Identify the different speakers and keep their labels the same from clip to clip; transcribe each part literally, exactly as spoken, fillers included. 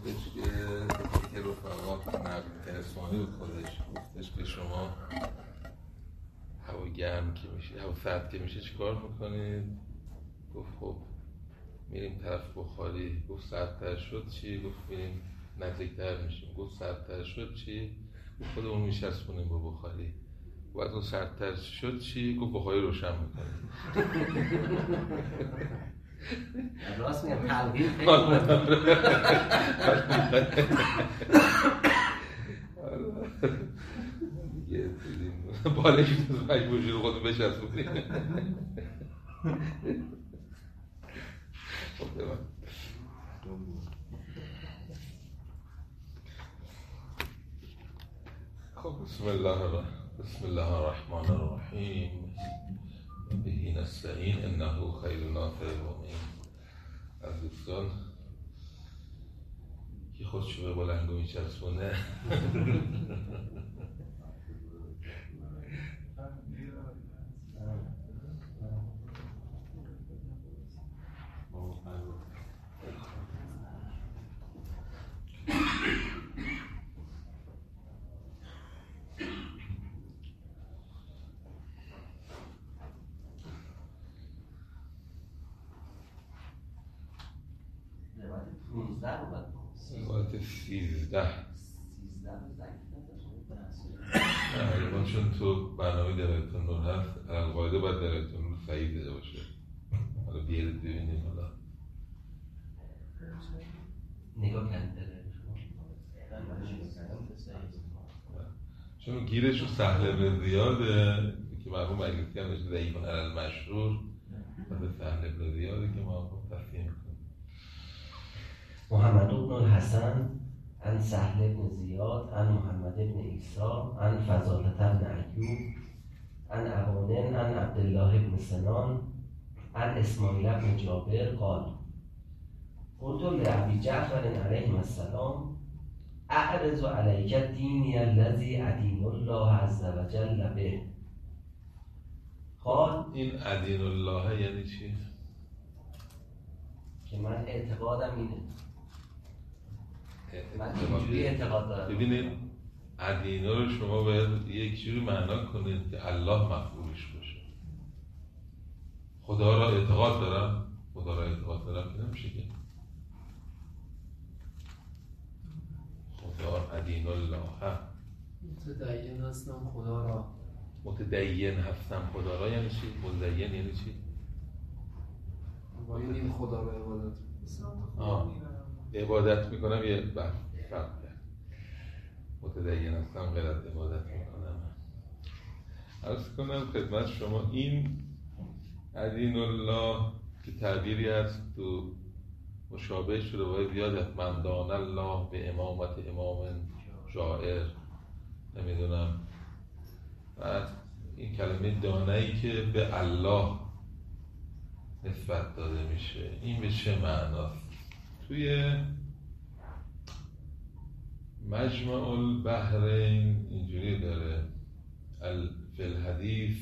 Speaker 1: گفتش که که رفقا نقل اسمانی بود خودش گفتش که شما هوا گرم که میشه هوا سرد که میشه چیکار میکنید؟ گفت خب میریم طرف بخاری. گفت سردتر شد چی؟ گفت میریم نزدیکتر میشیم. گفت سردتر شد چی؟ گفت خودمون میشستونیم با بخاری. بعد اون سردتر شد چی؟ گفت بخاری روشن میکنیم.
Speaker 2: راست میگم تلقین خیلی
Speaker 1: دیگه بالش مجبور شد خودم بچسبونیم. خب بسم الله بسم الله الرحمن الرحیم به نستعین انه خیر نافع و معین. از دوستان که خودشو به بلنگو میچسبونه ساعت سیزده غالبا چون تو برنامه درایتون نور هست القاعده باید درایتون نور سعید داده باشه. حالا بیارید ببینیم. حالا
Speaker 2: نگاه کنده
Speaker 1: چون گیرش رو سهل به زیاده که مرحوم مجلسی هم نشده ضعیفون علی المشهور و به سهل به زیاده که ما خب تصحیح میکنیم.
Speaker 2: محمد بن الحسن عن سهل بن زیاد عن محمد بن عیسی عن فضالة بن ایوب عن ابان عن عبدالله بن سنان عن اسماعیل بن جابر قال قلت لأبي جعفر علیه السلام اعرض علیک دینی الذی ادین الله عز وجل به. قال
Speaker 1: این ادین الله یعنی چی؟
Speaker 2: که من اعتقادم اینه، من اینجوری اعتقاد دارم.
Speaker 1: ببینید ادینه رو شما باید یک جوری معنا کنید که الله مفعولش باشه. خدا را اعتقاد دارم، خدا را اعتقاد دارم که نمیشه که خدا ادین الله
Speaker 3: متدین هستم خدا را
Speaker 1: متدین هستم خدا را یعنی چی؟ متدین یعنی چی؟
Speaker 3: با این خدا را عبادت
Speaker 1: آه عبادت میکنم یه بحث فرق کرد. متدین هستم غیر از عبادت میکنم. عرض کنم خدمت شما این ادین الله که تعبیری هست تو مشابه شده باید زیاد هست. من دان الله به امامت امام جائر نمیدونم. بعد این کلمه دانه‌ای که به الله نسبت داده میشه این به چه معناست؟ توی مجمع البحرین اینجوری داره فی الحدیث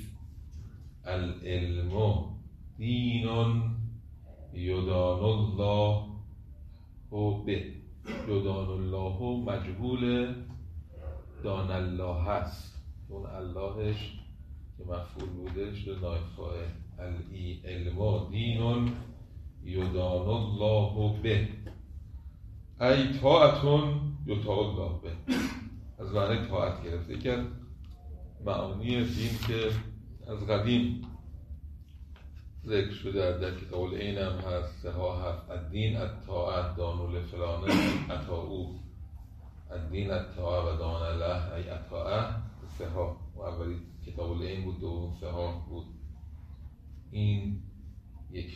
Speaker 1: العلم دین یدان الله به. یدان الله مجهول دان الله هست، اون اللهش که مفعول بوده شده نایب فاعل. العلم دین یدان الله به ای طاعتون یطاع الله به. از معنی طاعت گرفته که معانی دین که از قدیم ذکر شده در کتاب العین هم هست، سها هست. الدین الطاعت دانو لفلانه اطاعو. الدین الطاعت و دان الله ای اطاعه سها. و اولی کتاب العین بود، دوم سها بود. این یک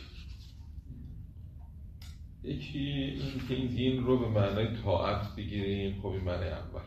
Speaker 1: یکی این که این دین رو به معنای طاعت بگیریم. خب این معنی اول،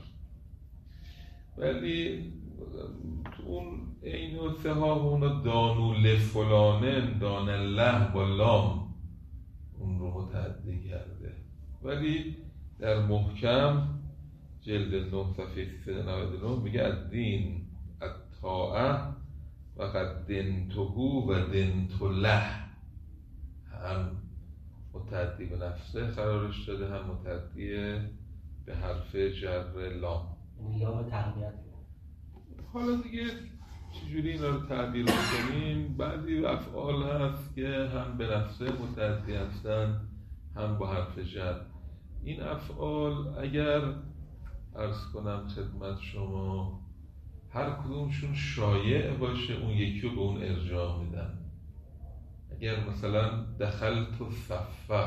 Speaker 1: ولی تو اون این و سها اون دانو لفلانن دان الله با لام اون رو متعدی کرده. ولی در محکم جلد نه صفحه سیصد و نود و نه میگه از دین الطاعه و قد دنتهو و دنت له. هم متعدی به نفسه قرارش داده، هم متعدی به حرف جر لام.
Speaker 2: لام تقویت.
Speaker 1: حالا دیگه چجوری اینا رو تعبیر کنیم؟ بعضی افعال هست که هم به نفسه متعدی هستن هم با حرف جر. این افعال اگر عرض کنم خدمت شما هر کدومشون شایع باشه اون یکی رو به اون ارجاع میدن. اگر مثلا دخلت الصفه،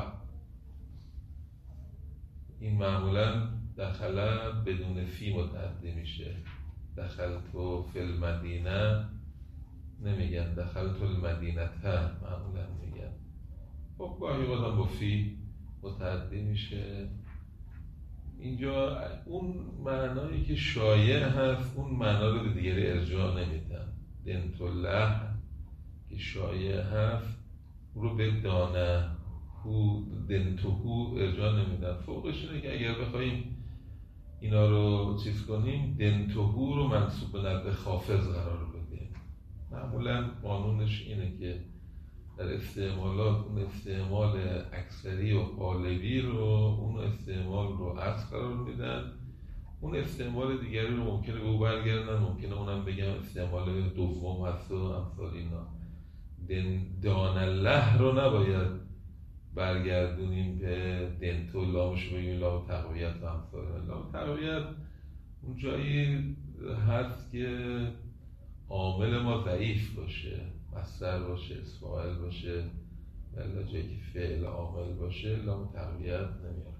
Speaker 1: این معمولا دخله بدون فی متعدی میشه. دخلت فی المدینه نمیگن، دخلت المدینه معمولا میگن. خب گاهی قدم با فی متعدی میشه. اینجا اون معنایی که شایع هست اون معنا رو به دیگری ارجاع نمیدن. دنت الله که شایع هست رو به دانه هو دنتهو ارجاع نمیدن. فوقش اینه که اگر بخواییم اینا رو چیز کنیم دنتهو رو منصوب به نبع خافض قرار بدیم. معمولا قانونش اینه که در استعمالات اون استعمال اکثری و غالبی رو اون استعمال رو اصل قرار میدن، اون استعمال دیگری رو ممکنه به او برگردن، ممکنه اونم بگم استعمال دوم هست و امثال اینا. دان الله رو نباید برگردونیم به دنت و لامش رو بگیم لام تقویت و امثال. لام تقویت اون جایی هست که عامل ما ضعیف باشه، مصدر باشه، اسم فاعل باشه، ولی جایی که فعل عامل باشه لام تقویت نمیاره.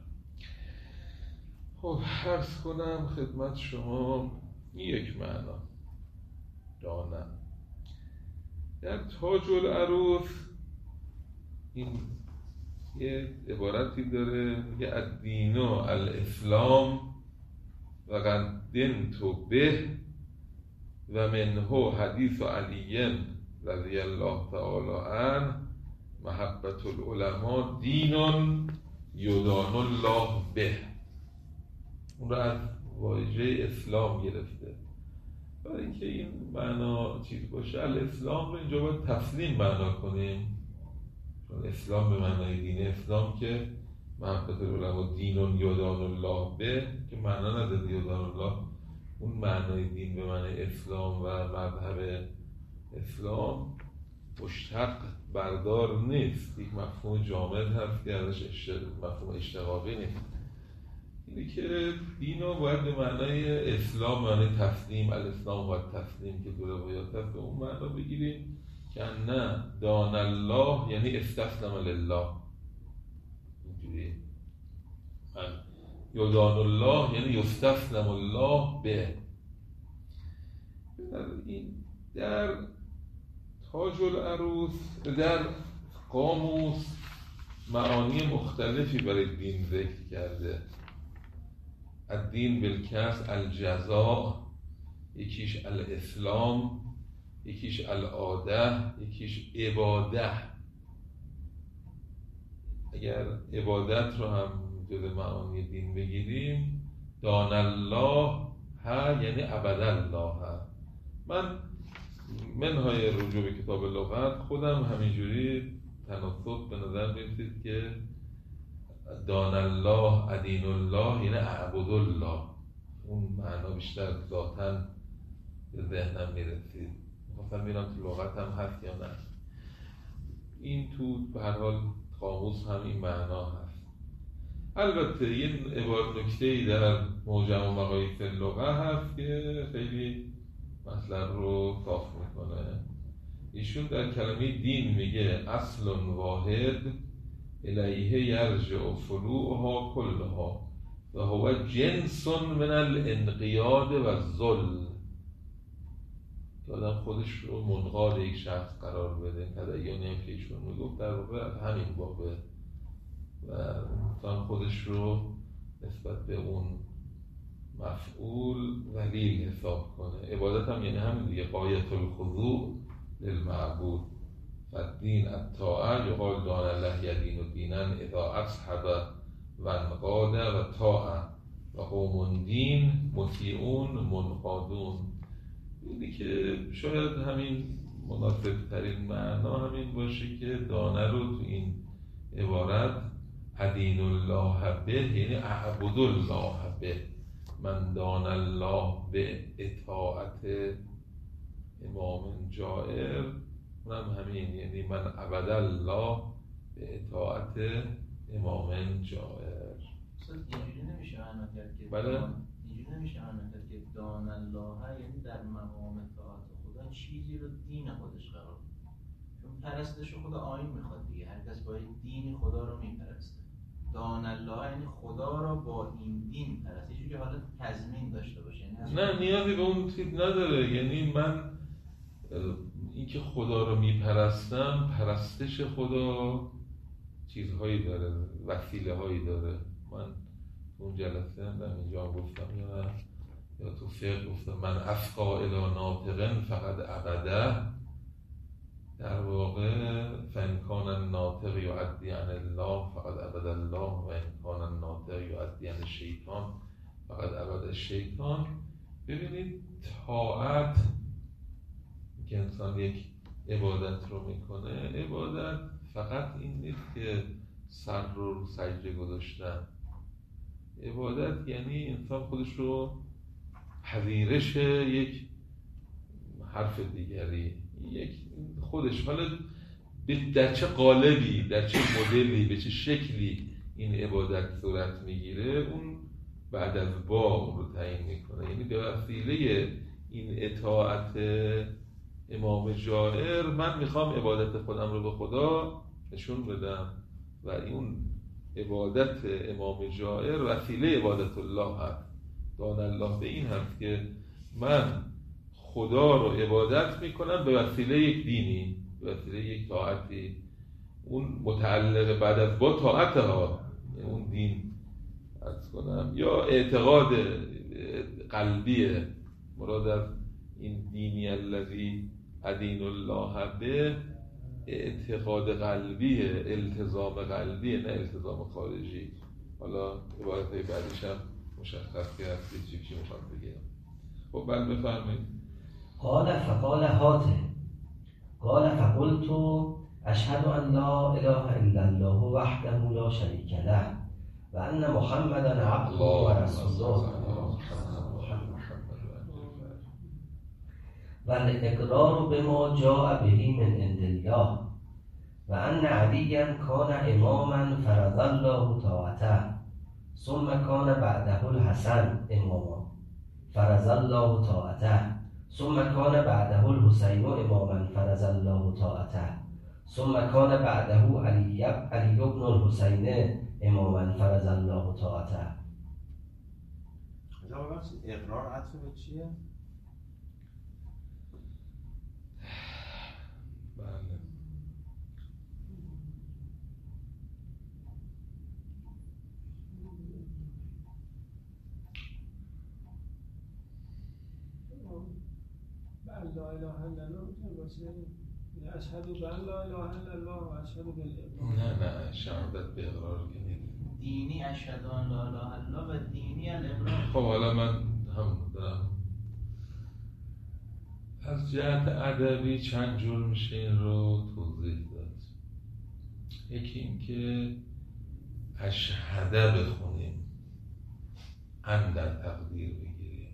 Speaker 1: خب عرض کنم خدمت شما این یک معنا دانم. در تاج العروس این یه عبارتی داره میگه الدین و الاسلام و قدنت به و منه حدیث علی رضی الله تعالی عنه محبت العلماء دینون یدان الله به. اون رو از واژه اسلام گرفته. برای اینکه این معنا چیز باشه الاسلام رو اینجا باید تسلیم معنا کنیم، چون اسلام به معنای دین اسلام که محبت العلماء دینون یدان الله به که معنا نداره یدان الله، اون معنای دین به معنای اسلام و مذهب اسلام مشتق بردار نیست، یک مفهوم جامد هست که ازش مفهوم اشتقاقی نیست. اینه که دینو باید به معنای اسلام، معنای تسلیم، الاسلام باید تسلیم که دو روایات هست به اون معنا بگیریم که نه دان الله یعنی استسلم لله، اینجوری یدان الله یعنی یستسلم الله به. این در تاج العروس در قاموس معانی مختلفی برای دین ذکر کرده. الدین بالکسر الجزاء، یکیش الاسلام، یکیش العاده، یکیش عباده. اگر عبادت رو هم جز معانی دین بگیریم دان الله ها یعنی عبد الله ها. من منهای رجوع به کتاب لغت خودم همینجوری تناسب به نظر میرسید که دان الله ادین الله یعنی اعبد الله، اون معنا بیشتر ذاتاً به ذهنم میرسید. مثلا میرم تو لغت هم هست یا نه، این تو به هر حال قاموس هم این معنا هست. البته یه عبارت نکته‌ای در موجم و مقاییس لغت هست که خیلی مطلب رو صاف میکنه. ایشون در کلمه دین میگه اصل واحد الیه یرجع فروعها کلها و هو جنس من الانقیاد و الذل. که آدم خودش رو منقاد یک شخص قرار بده. تدیانی هم که ایشون میگفت در واقع همین بابه و انسان خودش رو نسبت به اون مفعول ولیل حساب کنه. عبادت هم یعنی همین دیگه، غایت الخضوع للمعبود. فالدین الطاعه یقال دان الله یدین و دینن اذا اصحب و انقاد و طاعه و قوم دین مطیعون منقادون. اینی که شاید همین مناسب ترین معنا همین باشه که دانه رو تو این عبارت ادین الله به یعنی اعبد الله به، من دان الله به اطاعت امام جائر، اونم همین، یعنی من عبد الله به اطاعت امام جائر.
Speaker 4: اینجوری نمیشه معنا کرد که
Speaker 1: بله
Speaker 4: اینجوری نمیشه معنا کرد که دان الله یعنی در مقام اطاعت خدا چیزی رو دین خودش قرار بده، چون پرستش خدا آیین میخواد دیگه، هر کس باید دین خدا رو میپرسته. دان الله یعنی خدا رو با این دین پرسته، چون که حالا تضمین داشته باشه.
Speaker 1: نه نیازی به اون چیز نداره، یعنی من اینکه خدا رو میپرستم، پرستش خدا چیزهایی داره، وسیله هایی داره. من اون جلسه هم در اینجا گفتم یا نه یا تو فقه گفتم من افقا الی ناطقن فقط عبده، در واقع فانکان الناطق یعدی عن الله فقط عبد الله و انکان الناطق یعدی عن الشیطان فقط عبد الشیطان. ببینید طاعت که انسان یک عبادت رو میکنه، عبادت فقط این نیست که سر رو سجده گذاشتن، عبادت یعنی انسان خودش رو پذیرش یک حرف دیگری، یک خودش حالا در چه قالبی، در چه مدلی، به چه شکلی این عبادت صورت میگیره، اون بعد از با اون رو تعیین میکنه. یعنی به وسیله این اطاعت امام جائر من میخوام عبادت خودم رو به خدا نشون بدم و اون عبادت امام جائر وسیله عبادت الله هست. دان الله به این هست که من خدا رو عبادت میکنم به وسیله یک دینی، به وسیله یک طاعتی، اون متعلق بعد از با طاعت ها، اون دین عرض کنم، یا اعتقاد قلبیه. مراد از این دینی الذی ادین الله به اعتقاد قلبیه، التزام قلبیه، نه التزام خارجی. حالا عبارت های بعدیش هم مشخص که هستی چی چی میخواد بگم. خب بل بفرمایید.
Speaker 2: قال فقال حاتم قال فقلت اشهد ان لا اله الا الله وحده لا شریک له و ان محمدا عبده و رسوله و الاقرار بما جاء به من عند الله و ان علیا کان اماما فرض الله طاعته ثم کان بعده الحسن اماما فرض الله طاعته ثم کان بعده الحسین اماما فرض الله طاعته ثم کان بعده علی علی بن الحسین اماما فرض الله طاعته.
Speaker 5: اقرار عطف به چیه؟
Speaker 1: بله
Speaker 6: لا اله الا الله میتونه باشه، یعنی اشهد ان لا اله الا الله و اشهد بالاقرار.
Speaker 1: نه نه شهادت به اقرار کنید.
Speaker 4: دینی اشهد ان لا اله الا الله و دینی الاقرار.
Speaker 1: خب حالا من هم دارم از جهت ادبی چند جور میشه این رو توضیح داد. یکی این که اشهده بخونیم، ان در تقدیر بگیریم.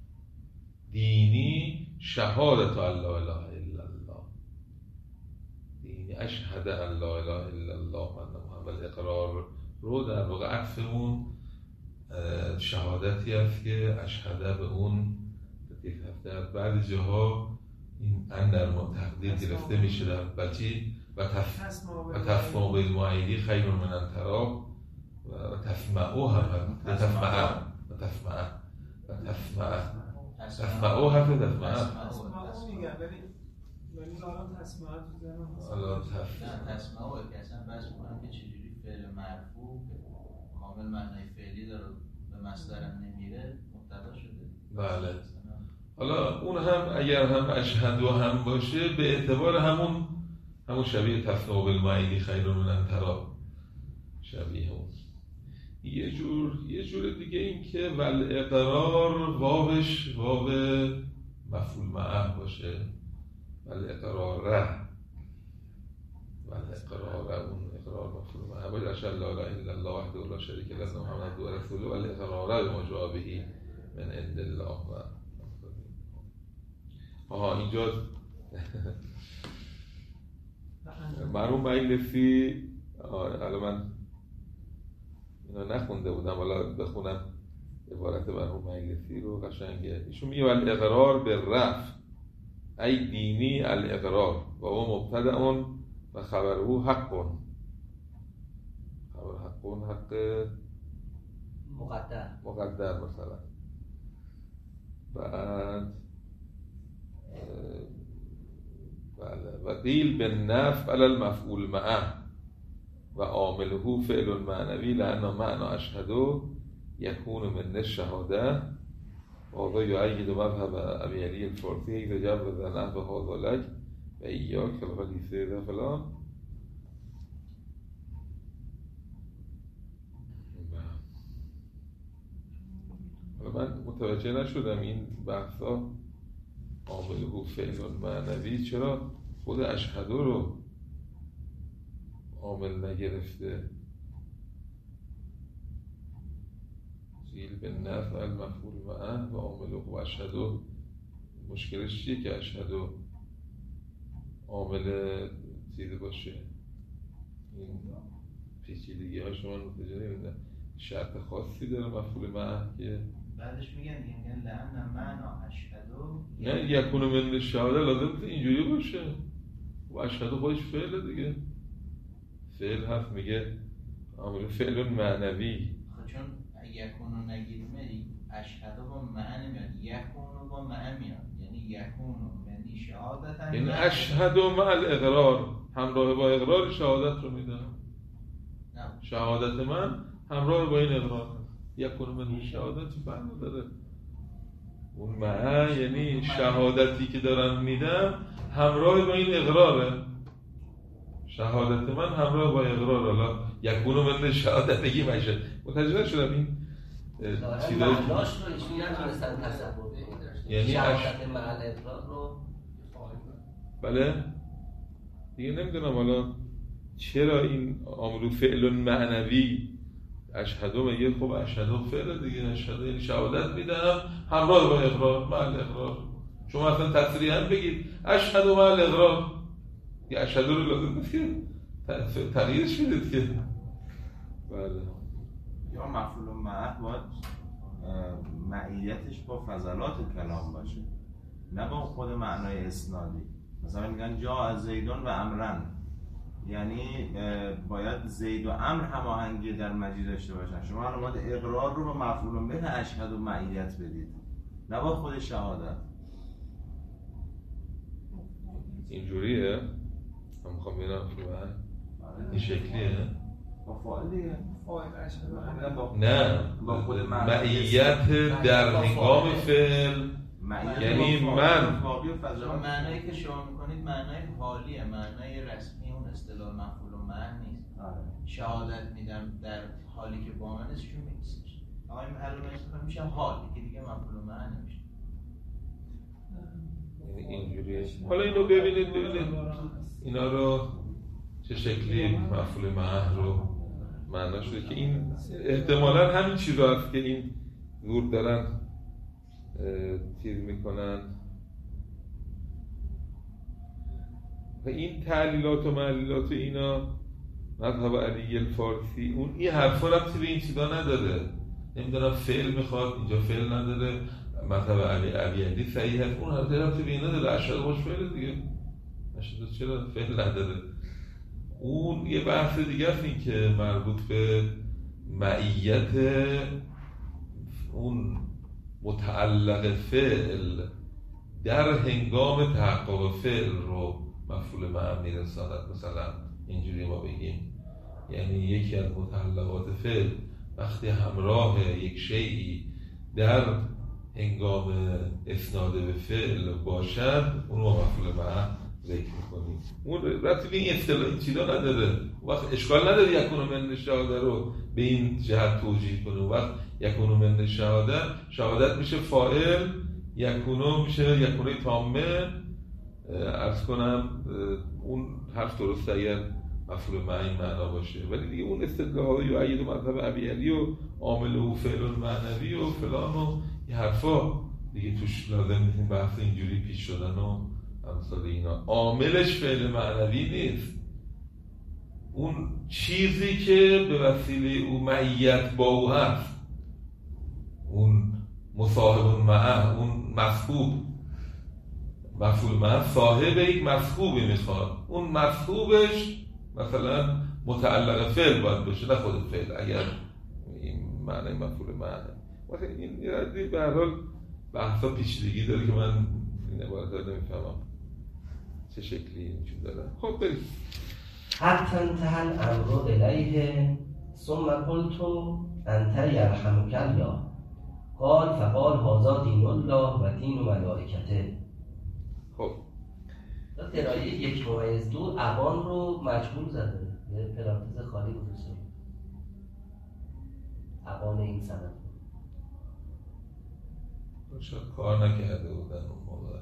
Speaker 1: دینی شهادت ان لا اله الا الله، دینی اشهد ان لا اله الا الله و محمد. اقرار رو در واقع عطف اون شهادتی است که اشهده به اون تطیف هفته از بعضی جاها این ان در تقدیر گرفته میشه در بچی و تسمع بالمعیدی خیر من انتراب و تسمعو هم و تسمع و تسمع و تسمع تسمعو هم تسمع
Speaker 6: تسمعو میگن ولی ولی دارم تسمع تو ذهنم هست.
Speaker 1: حالا
Speaker 4: تسمعو که اصلا بس کنم که چجوری فعل مرفوع کامل معنای فعلی داره به مصدر هم نمیره مبتدا شده.
Speaker 1: بله. حالا اون هم اگر هم اشهدو هم باشه به اعتبار همون همون شبیه تسمع بالمعیدی خیر من انتراب، شبیه اون. یه جور یه جور دیگه این که ول اقرار واوش واو مفعول معه باشه، ول اقراره و الاقرار اون اقرار مفهوم معه باید اشهد لا اله الا الله وحده لا شریک له محمد رسول الله و الاقرار بما جاء به من عند الله. و آها اینجا مرحوم مجلسی، الان من اینا نخونده بودم، حالا بخونم عبارت مرحوم مجلسی رو قشنگه. ایشون میگه الاقرار به رفع ای دینی الاقرار و هو مبتدأ و خبره حق. خبر حق حق
Speaker 2: مقدر
Speaker 1: مقدر مثلا. بعد بله و قیل بالنفع علی المفعول معه و عامله فعل معنوی لأن معنى اشهد يكون من الشهاده وهذا يؤيد مذهب ابي علي الفارسي اذا جوز نحو هذا لك و ایاک فلا لیسه فلان. حالا من متوجه نشدم این بحثا عامله فعل معنوی چرا خود اشهد رو عامل نگرفته. زیل به نفع المفعول معه و عامله و اشهد مشکلش چیه که اشهد عامل چیزی باشه؟ این پیچیدگی ها شما متوجه نمیدن شرط خاصی داره مفعول معه که
Speaker 4: بعدش میگن میگن لعن معنا اشهدو
Speaker 1: نه یکونو من شهاده لازم اینجوری باشه و اشهدو خودش فعله دیگه، فعل هست میگه عامل فعل معنوی.
Speaker 4: خب چون یکونو نگیریم اشهدو با معنی میاد، یکونو با معنی میاد، یعنی یکونو یعنی شهادت
Speaker 1: یعنی اشهدو مع الاقرار همراه با اقرار شهادت رو میدن. شهادت من همراه با این اقرار یکونو من شهادت چی فرق داره؟ اون معه یعنی شهادتی که دارم میدم همراه با این اقراره. شهادت من همراه با اقرار. حالا یکونو من شهادت بگی میشه متوجه شدم این
Speaker 2: چیزایی که معناش رو ایشون نتونستن تصور کنن، یعنی شهادت مع الاقرار رو.
Speaker 1: بله دیگه نمیدونم حالا چرا این عامل فعل معنوی اشهدو میگه خب اشهدو فعل دیگه، اشهدو یعنی شهادت میدم همراه با اقرار مع الاقرار. شما اصلا تصریحاً بگید اشهدو مع الاقرار، یه اشهدو رو لازم نیست که تغییرش بدید که بله.
Speaker 5: یا مفعول معه باید معیتش با فضلات کلام باشه نه با خود معنای اسنادی. مثلا میگن جا از زیدون و امرن، یعنی باید زید و امر هماهنگی در مجیء داشته باشن. شما الان باید اقرار رو با مفعول به اشهد و معیت بدید نه با خود شهادت.
Speaker 1: اینجوریه من میخوام ببینم این شکلیه
Speaker 5: با فاعل دیگه
Speaker 6: فاعل اشهد
Speaker 1: نه
Speaker 5: با خود
Speaker 1: معیت در هنگام فعل، یعنی من
Speaker 4: معنایی که شما میکنید معنای حالیه، معنای رسمی اون اصطلاح مفعول و معنی نیست. شهادت میدم در حالی که با من ازشون میکسش آقای معلوم استفاده میشه حالی که دیگه مفعول و معنی نمیشه.
Speaker 1: یعنی اینجوریه. حالا اینو ببینید ببینید اینا رو چه شکلی مفعول معه رو معنا شده که این احتمالاً همین چیز رو هست که این زور دارن چیز میکنن و این تعلیلات و معلیلات اینا مذهب علی الفارسی اون این حرفا ربطی به این چیزا نداره. نمیدونم فعل میخواد اینجا فعل نداره، مذهب علی علی صحیح هست اون حرفا ربطی به این نداره. اشهد باش فعل دیگه، اشهد چرا فعل نداره؟ اون یه بحث دیگه است این که مربوط به معیت اون متعلق فعل در هنگام تحقق فعل رو مفعول معه میرساند. مثلا اینجوری ما بگیم یعنی یکی از متعلقات فعل وقتی همراه یک شیئی در هنگام اسناد به فعل باشد اون رو مفعول معه ذکر میکنیم. اون ربطی به این اصطلاح این چیزا نداره. وقت اشکال نداره یکونو من شهاده رو به این جهت توجیه کنه. وقت یکونو من شهاده شهادت میشه فاعل، یکونو میشه یکونه تامه. عرض کنم اون حرف درست اگر مفعول معی معنا باشه، ولی دیگه اون استدلال های یعید و مذهب ابی علی و عامل و فعل معنوی و فلان و این حرفا دیگه توش لازم نیست بحث اینجوری پیش شدن و امثال اینا. عاملش فعل معنوی نیست، اون چیزی که به وسیله او معیت با او هست، اون مصاحب معه، اون مصحوب، مفعول معه صاحب یک مصحوبی میخواد، اون مصحوبش مثلا متعلق فعل باید باشه نه خود فعل، اگر این معنی مفعول معه. مثلا این یعنی به هر حال بحثا پیچیدگی داره که من این عبارت رو نمیفهمم چه شکلی اینجور داره. خب بریم.
Speaker 2: حتی انتهى الامر الیه ثم قلت انت یرحمک الله قال فقال هذا دین الله و دین ملائکته.
Speaker 1: خب
Speaker 2: درایه یک ممیز دو ابان رو مجهول زده، یه پرانتز خالی گذاشته ابان این سند
Speaker 1: شاید کار نکرده بودن اون موقع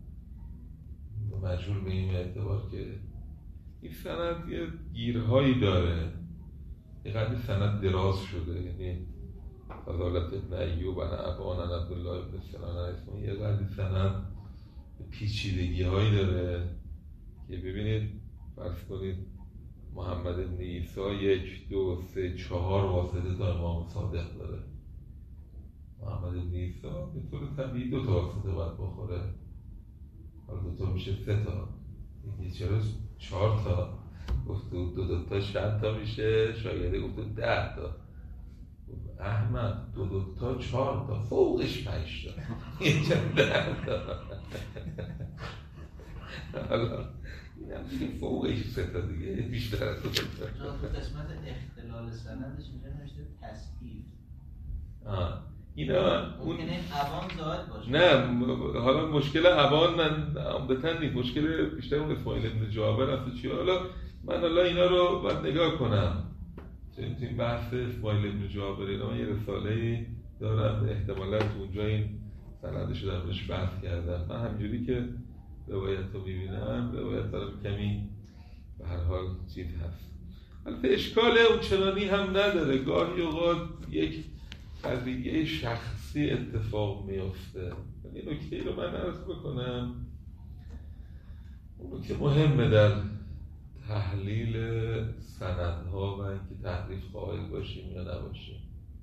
Speaker 1: مجهول به این اعتبار که این سند یه گیرهایی داره، یه قدری سند دراز شده، یعنی فضالت ابن ایوب عن ابان عن عبدالله ابن سنان اسمه یه قدری سند پیچیدگی هایی داره که ببینید فرض کنید محمد ابن عیسی یک دو سه چهار واسطه تا امام صادق داره. محمد ابن عیسی به طور طبیعی دو تا واسطه باید بخوره، حالا دو تا میشه سه تا، دیگه چرا چهار تا گفته دو دو تا چند تا میشه؟ شاگرده گفته ده تا. احمد دو دو تا چهار تا فوقش پنج تا یه چند ده تا. حالا این هم دیگه فوقش سه تا دیگه بیشتر از دو تا.
Speaker 4: تو قسمت اختلال سندش اینجا نوشته تصحیف.
Speaker 1: آه اینا
Speaker 4: ممکنه این ابان زائد باشه.
Speaker 1: نه حالا مشکل ابان من عمدتاً نیست، مشکل بیشتر اون اسماعیل ابن جابر هست. چیه حالا من حالا اینا رو باید نگاه کنم چون این بحث اسماعیل ابن جابر اینا من یه رساله‌ای دارم احتمالاً اونجا این سندش رو درش بحث کردم. من همینجوری که روایت رو میبینم روایت دارم کمی به هر حال چیز هست، البته اشکال اون چنانی هم نداره. گاهی اوقات یک قضیه شخصی اتفاق میفته. این نکته ای رو من عرض بکنم، اون نکته مهمه در تحلیل سندها و اینکه تحریف قائل باشیم یا نباشیم.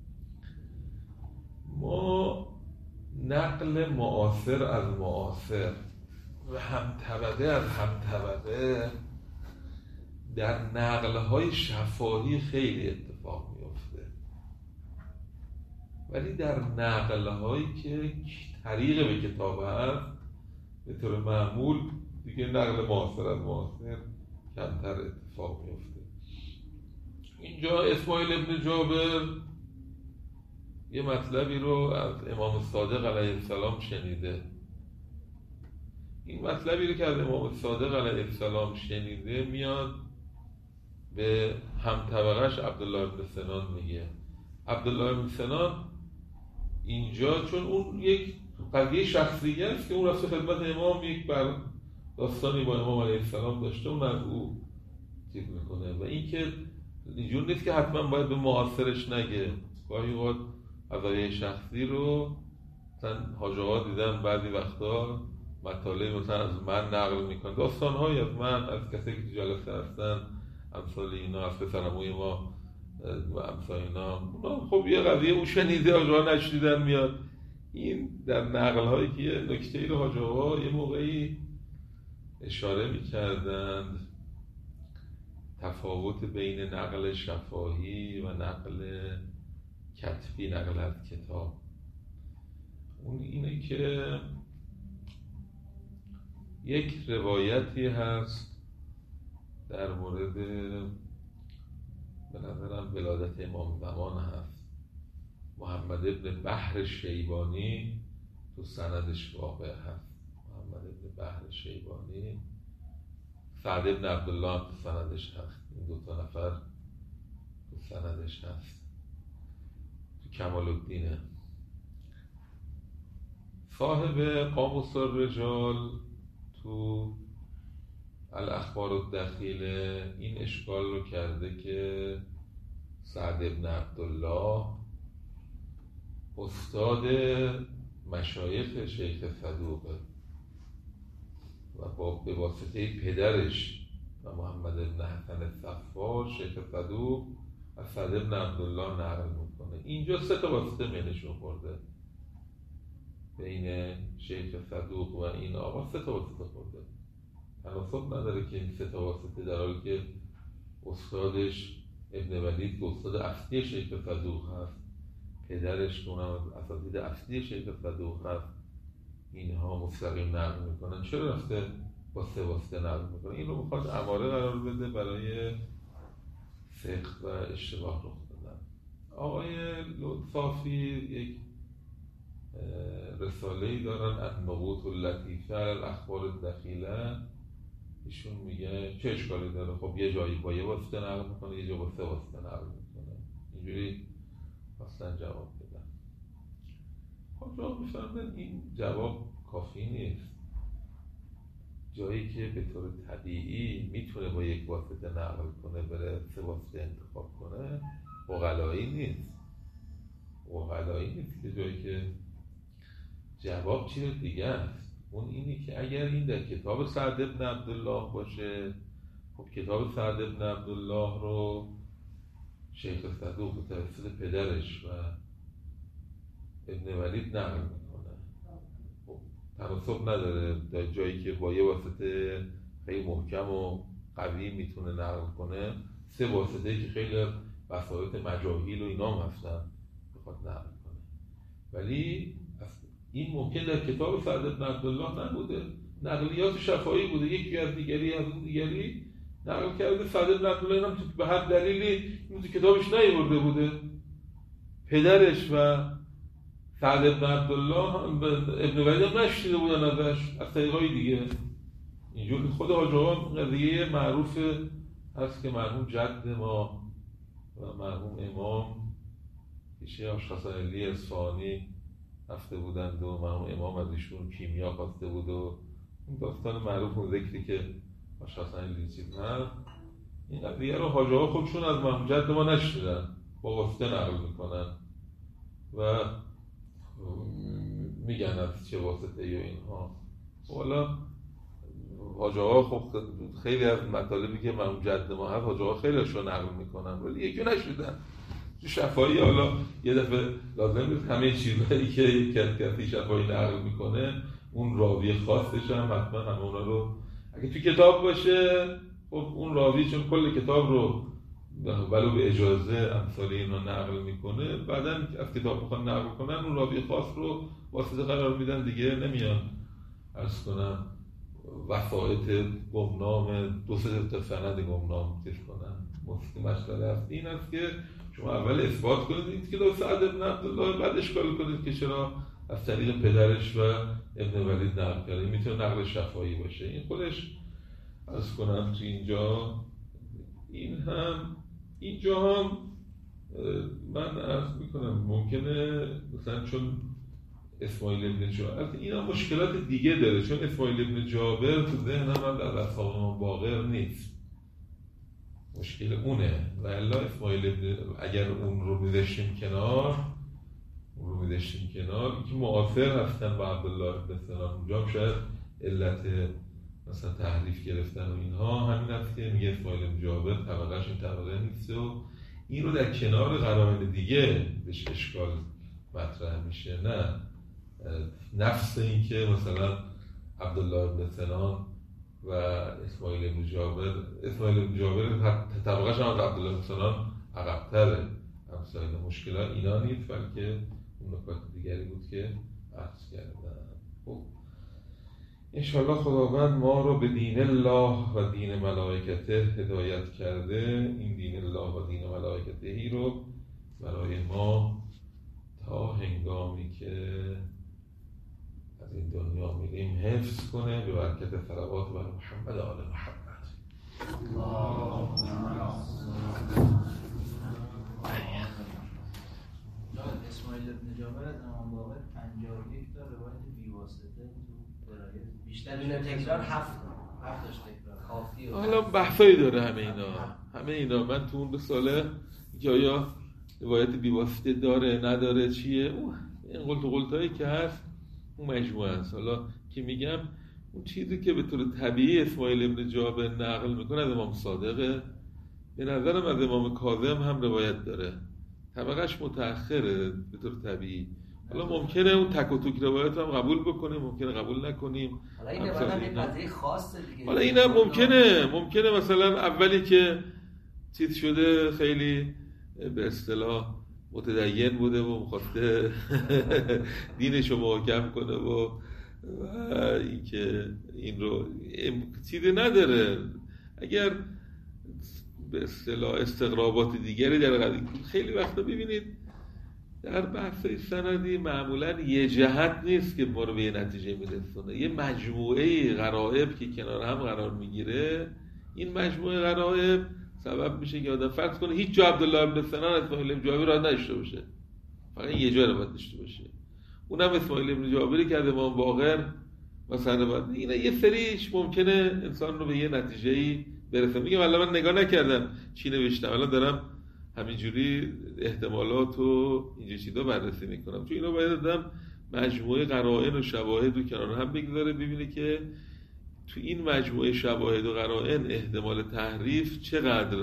Speaker 1: ما نقل معاصر از معاصر و هم طبقه از هم طبقه در نقل‌های شفاهی خیلی اتفاق میفته، ولی در نقل‌هایی که طریق به کتاب هست به طور معمول دیگه نقل معاصر از معاصر کمتر اتفاق میفته. اینجا اسماعیل ابن جابر یه مطلبی رو از امام صادق علیه السلام شنیده. این مطلبی رو که از امام صادق علیه السلام شنیده میاد به هم طبقهش عبدالله ابن سنان میگه. عبدالله ابن سنان اینجا چون اون یک قضیه شخصیه است که اون رفته خدمت امام یک بر داستانی با امام علیه السلام داشته، اون از او چیز میکنه و این که اینجور نیست که حتما باید به معاصرش نگه. گاهی اوقات قضایای شخصی رو مثلا حاج آقا دیدن بعضی وقتا مطالعه مثلا از من نقل میکنن، داستان‌هایی از من از کسی که جلسه هستن امثال اینا، از پسرعموی ما و امثال اینا. خب یه قضیه او شنیده حاج آقا نشنیدن میاد. این در نقل‌هایی که یه نکته‌ای رو حاج آقا یه موقعی اشاره می‌کردند، تفاوت بین نقل شفاهی و نقل کتبی، نقل از کتاب. اون اینه که یک روایتی هست در مورد به نظرم ولادت امام زمان هست، محمد ابن بحر شیبانی تو سندش واقع هست. محمد ابن بحر شیبانی، سعد ابن عبدالله تو سندش هست. این دو تا نفر تو سندش هست. تو کمال الدینه. صاحب قاموس الرجال تو الاخبار الدخیله این اشکال رو کرده که سعد بن عبدالله استاد مشایخ شیخ صدوقه و با به واسطه پدرش و محمد بن حسن صفار شیخ صدوق از سعد بن عبدالله نقل میکنه. اینجا سه تا واسطه بینشون خورده، بین شیخ صدوق و این آقا سه تا واسطه خورده. تناسب نداره که این سه تا واسطه در حالی که استادش ابن ولید که استاد اصلی شیخ صدوق هست، پدرش که اونم از اساتید اصلی شیخ صدوق هست، اینها مستقیم نقل میکنن، چرا رفته با سه واسطه نقل میکنن؟ این رو میخواد اماره قرار بده برای فقه و اشتباه رخ دادن. آقای صافی یک رساله‌ای دارن النقوط اللطیفه الاخبار الدخیله. ایشون میگه چه اشکالی داره؟ خب یه جایی با یه واسطه نقل میکنه، یه جا با سه واسطه نقل میکنه، اینجوری اصلا جواب بدن. خب جواب میفرمدن این جواب کافی نیست. جایی که به طور طبیعی میتونه با یک واسطه نقل کنه بره سه واسطه انتخاب کنه، عقلایی نیست. عقلایی نیست که جایی که جواب چیز دیگه است. اون اینی که اگر این در کتاب سعد بن عبدالله باشه، خب کتاب سعد بن عبدالله رو شیخ صدوق به توسط پدرش و ابن ولید نقل میکنه. خب تناسب نداره در جایی که با یه واسطه خیلی محکم و قوی میتونه نقل کنه، سه واسطه که خیلی وسایط مجاهیل و اینام هستن بخواد نقل کنه. ولی این ممکن در کتاب سعد بن عبدالله نبوده، نقلیات شفاهی بوده، یکی از دیگری از اون دیگری نقل کرده. سعد بن عبدالله هم به هر دلیلی این کتابش نیاورده بوده. پدرش و سعد بن عبدالله ابن ولید هم نشنیده بودن ازش، از طریقای دیگه. اینجور خود حاج آقا قضیه معروف هست که مرحوم جد ما و مرحوم امام ایشه آشخاص علی اصفهانی رفته بودند و مرحوم امام از ایشون کیمیا خواسته بود و این داستان معروف و ذکری که آشخاص علی چیز هست، این قضیه رو حاج آقا خودشون از مرحوم جد ما نشنیدن، با واسطه نقل میکنن و میگن از چه واسطه یا اینها. حالا حاج آقا خب خیلی از مطالبی که مرحوم جد ما هست حاج آقا خیلی هاشو نقل میکنن ولی یکی نشنیدن. شفاهی حالا یه دفعه لازم نیست همه چیزهایی که یک کسی شفاهی نقل میکنه اون راوی خاصش هم حتما همه اونا رو اگه تو کتاب باشه خب اون راوی چون کل کتاب رو ولو به اجازه امثال اینا نقل میکنه، بعداً از کتاب بخوان نقل کنن اون راوی خاص رو واسطه قرار میدن دیگه، نمیان عرض کنم وسائط گمنام دو سه تا سند گمنام چیز کنن. مسئله است این است که شما اول اثبات کنید که کتاب سعد بن عبدالله، بعد اشکال کنید که چرا از طریق پدرش و ابن ولید نقل کرده. میتونه نقل شفاهی باشه. این خودش عرض کنم تو اینجا این هم اینجا هم من عرض میکنم ممکنه مثلا چون اسماعیل ابن جابر این هم مشکلات دیگه داره، چون اسماعیل ابن جابر تو ذهن هم در اصحاب امام باقر نیست، مشکل اونه. و الا اسماعیل ابن اگر اون رو میذاشتیم کنار اون رو میذاشتیم کنار که معاصر هستن با عبدالله ابن سنان، اونجا هم شاید علت مثلا تحریف گرفتن و اینها همین است که میگه اسماعیل ابن جابر طبقه‌اش این طبقه نیست و این رو در کنار قرائن دیگه بهش اشکال مطرح میشه. نه نفس این که مثلا عبدالله ابن سنان و اسماعیل ابن جابر اسماعیل ابن جابر طبقه‌اش هم از عبدالله ابن سنان عقب‌تره، امثال مشکلات اینا نیست بلکه اون نکات دیگری بود که عرض کردم. خب انشاءالله خداوند ما رو به دین الله و دین ملائکته هدایت کرده. این دین الله و دین ملائکته رو برای ما تا هنگامی که از این دنیا میریم حفظ کنه به برکت صلوات بر محمد آل محمد.
Speaker 4: اسماعیل ابن جابر از امام باقر پنجاه و یک تا روایت بی‌واسطه تو بیشتر
Speaker 2: بدون تکرار هفت
Speaker 4: هفتش تکرار
Speaker 2: کافی و
Speaker 1: حالا بحثایی داره همه اینا همه اینا من تو اون رساله که آیا روایت بیواسطه داره نداره چیه اون این قلت و قلتایی که هست اون مجموعه است. حالا که میگم اون چیزی که به طور طبیعی اسماعیل ابن جابر نقل میکنه از امام صادقه، به نظرم از امام کاظم هم روایت داره، طبقش متأخره به طور طبیعی. حالا ممکنه اون تک و توک روایت هم قبول بکنیم، ممکنه قبول نکنیم.
Speaker 2: حالا این روایت هم یه قضیه خاصه دیگه.
Speaker 1: حالا اینم ممکنه ممکنه مثلا اولی که چیز شده خیلی به اصطلاح متدین بوده و می‌خواسته دینش رو محکم کنه و این که این رو چیزی نداره. اگر به اصطلاح استقرابات دیگری در قضیه، خیلی وقتا ببینید در بحث‌های سندی معمولاً یه جهت نیست که ما رو به یه نتیجه میرسونه، یه مجموعه غرایب که کنار هم قرار میگیره، این مجموعه غرایب سبب میشه که آدم فرض کنه هیچ جا عبدالله ابن سنان اسماعیل ابن جابر را نداشته باشه، فقط یه جا رو باید داشته باشه، اونم اسماعیل ابن جابری که از امام باقر مثلا باید. اینا یه سریش ممکنه انسان رو به یه نتیجه‌ای برسه. میگم الان من نگاه نکردم چی نوشتم، الان دارم همینجوری احتمالات و اینجور چیزا بررسی میکنم، چون اینا باید آدم مجموعه قرائن و شواهد رو کنار هم بگذاره ببینه که تو این مجموعه شواهد و قرائن احتمال تحریف چقدر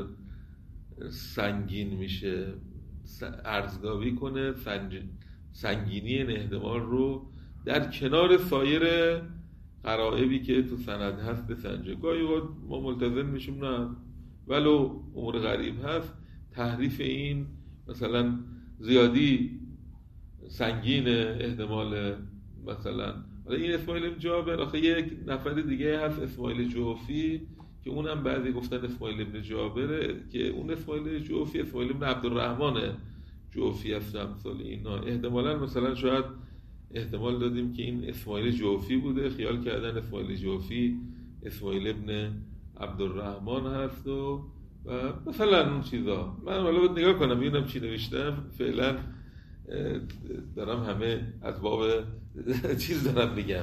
Speaker 1: سنگین میشه، ارزیابی کنه سنج... سنگینی این احتمال رو در کنار سایر قرائبی که تو سند هست به سنجه. گاهی ما ملتزم میشیم نه ولو امور غریب هست تحریف این مثلا زیادی سنگین احتمال. مثلا این اسماعیل ابن جابر آخه یک نفر دیگه هست اسماعیل جوفی که اونم بعضی گفتن اسماعیل ابن جابره، که اون اسماعیل جوفی اسماعیل ابن عبدالرحمن جوفی هست امثال اینا. احتمالاً مثلا شاید احتمال دادیم که این اسماعیل جوفی بوده، خیال کردن اسماعیل جوفی اسماعیل ابن عبدالرحمن هست و و مثلا اون چیزا. من حالا باید نگاه کنم ببینم چی نوشتم، فعلا دارم همه از باب چیز دارم میگم،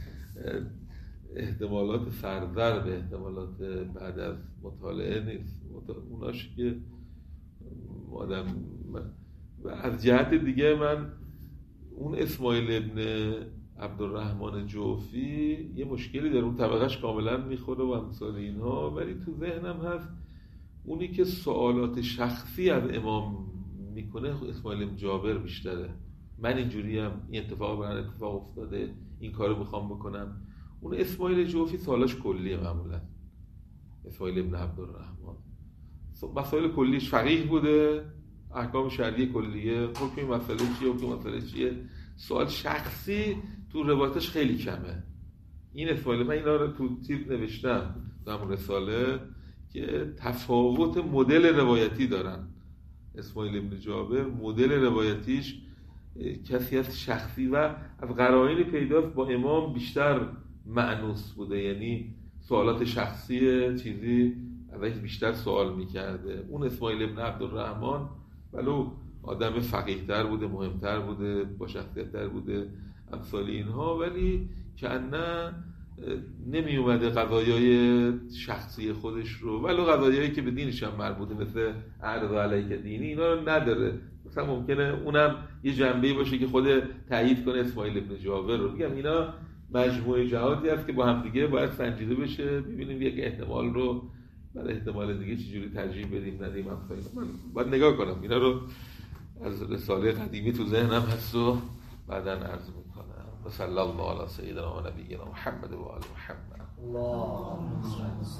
Speaker 1: احتمالات سرزر به احتمالات بعد از مطالعه نیست، اوناش که آدم. و از جهت دیگه من اون اسماعیل ابن عبدالرحمن جوفی یه مشکلی در اون طبقهش کاملا میخوره و امثال اینها، ولی تو ذهنم هست اونی که سوالات شخصی از امام میکنه اسماعیل ابن جابر بیشتره. من اینجوری هم این اتفاق برای اتفاق افتاده این کارو میخوام بکنم. اون اسماعیل جوفی سوالاش کلیه، معمولا اسماعیل ابن عبدالرحمن مسائل کلیش فقیه بوده، احکام شرعی کلیه، حکم مسئله چیه حکم مسئله چیه، سوال شخصی تو روایتش خیلی کمه. این اسماعیل من اینا رو تو تیپ نوشتم در همون رساله که تفاوت مدل روایتی دارن. اسماعیل ابن جابر مدل روایتیش کسی از شخصی و از قرائن پیداست با امام بیشتر مأنوس بوده، یعنی سوالات شخصی چیزی ازش بیشتر سوال میکرده. اون اسماعیل ابن عبدالرحمن ولو آدم فقیه‌تر بوده، مهمتر بوده، با شخصیت‌تر بوده امثال اینها، ولی که نه نمی اومده قضایای شخصی خودش رو ولو قضایایی که به دینش هم مربوطه مثل عرض علیک دینی اینا رو نداره. مثلا ممکنه اونم یه جنبه‌ای باشه که خود تایید کنه اسماعیل ابن جابر رو. میگم اینا مجموعه جهاتی هست که با هم دیگه باید سنجیده بشه، ببینیم یک احتمال رو برای احتمال دیگه چجوری ترجیح بدیم ندیم. من باید نگاه کنم اینا رو، از رساله قدیمی تو ذهنم هست و بعداً عرض میکنم. صلی الله علی سیدنا و نبینا محمد و آل محمد.
Speaker 2: الله